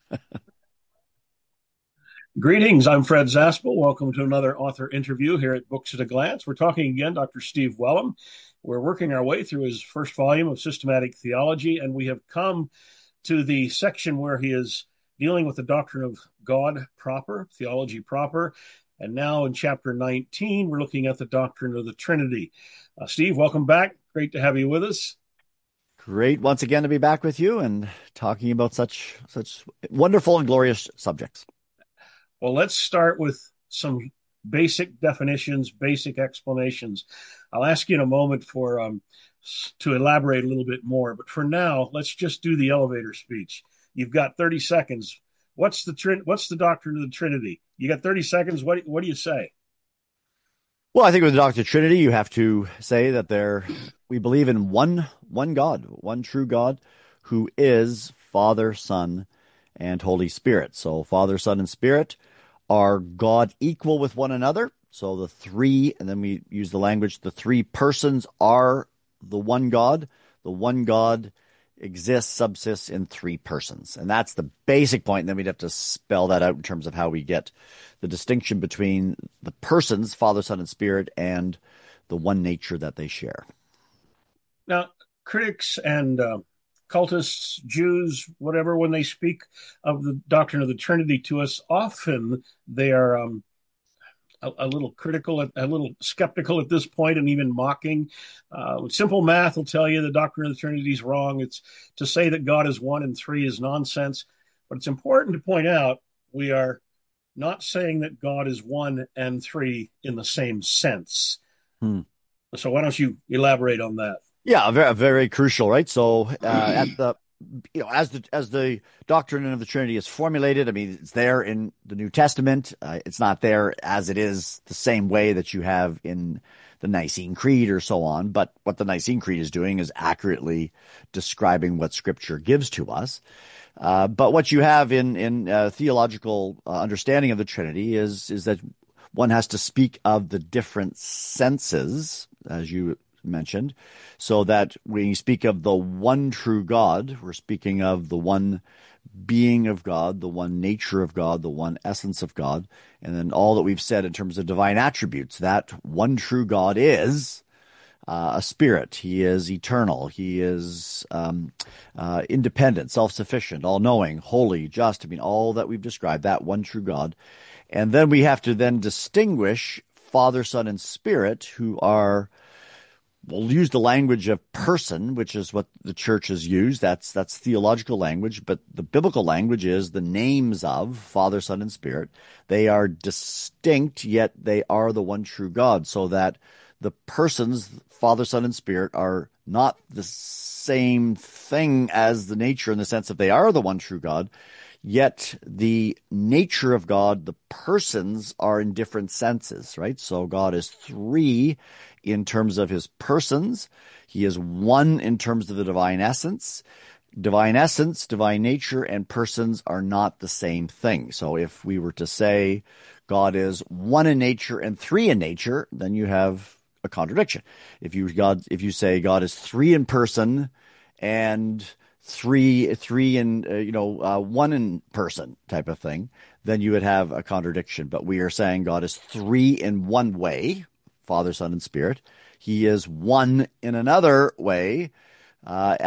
Greetings, I'm Fred Zaspel. Welcome to another author interview here at Books at a Glance. We're talking again, Dr. Steve Wellum. We're working our way through his first volume of Systematic Theology, and we have come to the section where he is dealing with the doctrine of God proper, theology proper. And now in chapter 19, we're looking at the doctrine of the Trinity. Steve, welcome back. Great to have you with us. Great once again to be back with you and talking about such wonderful and glorious subjects. Well, let's start with some basic definitions, basic explanations. I'll ask you in a moment to elaborate a little bit more, but for now, let's just do the elevator speech. You've got 30 seconds. What's the doctrine of the Trinity? You got 30 seconds. What do you say? Well, I think with the doctrine of Trinity, you have to say that we believe in one God, one true God, who is Father, Son, and Holy Spirit. So Father, Son, and Spirit are God equal with one another. So the three, and then we use the language, the three persons are the one God. The one God exists, subsists in three persons. And that's the basic point. And then we'd have to spell that out in terms of how we get the distinction between the persons, Father, Son, and Spirit, and the one nature that they share. Now, critics and cultists, Jews, whatever, when they speak of the doctrine of the Trinity to us, often they are a little critical, a little skeptical at this point, and even mocking. Simple math will tell you the doctrine of the Trinity is wrong. It's to say that God is one and three is nonsense. But it's important to point out we are not saying that God is one and three in the same sense. So why don't you elaborate on that? Yeah, very, very crucial, right? So as the doctrine of the Trinity is formulated, I mean, it's there in the New Testament. It's not there as it is the same way that you have in the Nicene Creed or so on. But what the Nicene Creed is doing is accurately describing what Scripture gives to us. But what you have in theological understanding of the Trinity is that one has to speak of the different senses, as you mentioned, so that when you speak of the one true God, we're speaking of the one being of God, the one nature of God, the one essence of God, and then all that we've said in terms of divine attributes. That one true God is a spirit. He is eternal. He is independent, self-sufficient, all-knowing, holy, just. I mean, all that we've described, that one true God. And then we have to then distinguish Father, Son, and Spirit, who are, we'll use the language of person, which is what the church has used. That's theological language, but the biblical language is the names of Father, Son, and Spirit. They are distinct, yet they are the one true God, so that the persons, Father, Son, and Spirit, are not the same thing as the nature in the sense that they are the one true God. Yet the nature of God, the persons are in different senses, right? So God is three in terms of his persons. He is one in terms of the divine essence. Divine essence, divine nature, and persons are not the same thing. So if we were to say God is one in nature and three in nature, then you have a contradiction. If you say God is three in person and three in one in person type of thing, then you would have a contradiction. But we are saying God is three in one way, Father, Son, and Spirit. He is one in another way,